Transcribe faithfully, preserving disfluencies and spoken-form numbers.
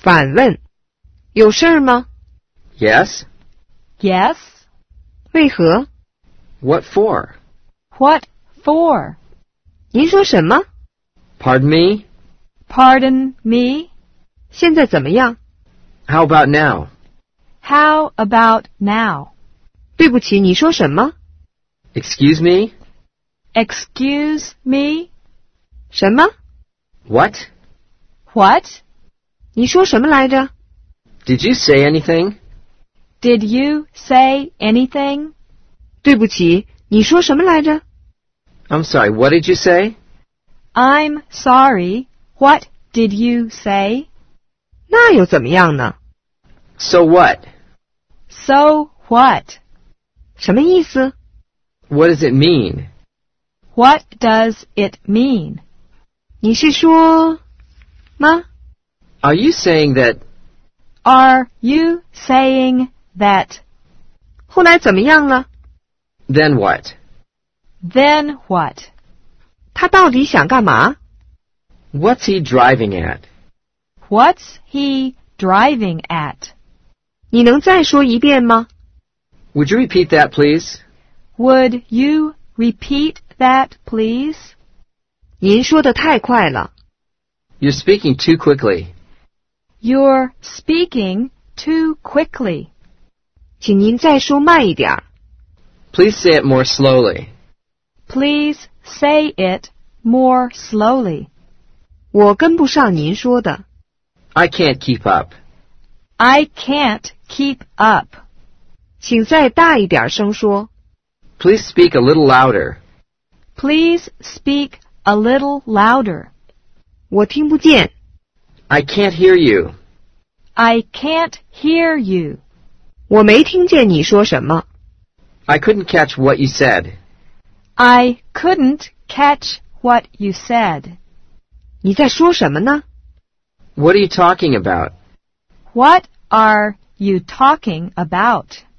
反问，有事儿吗？ Yes? Yes? 为何？ What for? What for? 您说什么？ Pardon me? Pardon me? 现在怎么样？ How about now? How about now? 对不起，你说什么？ Excuse me? Excuse me? 什么？ What? What? 你说什么来着？ Did you say anything? Did you say anything? 对不起，你说什么来着？ I'm sorry, what did you say? I'm sorry. What did you say? 那又怎么样呢？ So what? So what? 什么意思？ What does it mean? What does it mean? 你是说吗？ Are you saying that... Are you saying that? 后来怎么样了？ Then what? Then what? 他到底想干嘛？ What's he driving at? What's he driving at? 你能再说一遍吗？ Would you repeat that, please? Would you repeat that, please? 您说的太快了。 You're speaking too quickly. You're speaking too quickly. 请您再说慢一点儿。 Please say it more slowly. Please say it more slowly. 我跟不上您说的。 I can't keep up. I can't keep up. 请再大一点声说。 Please speak a little louder. Please speak a little louder. 我听不见。 I can't hear you. I can't hear you. 我没听见你说什么。 I couldn't catch what you said. I couldn't catch what you said. 你在说什么呢？ What are you talking about? What are you talking about?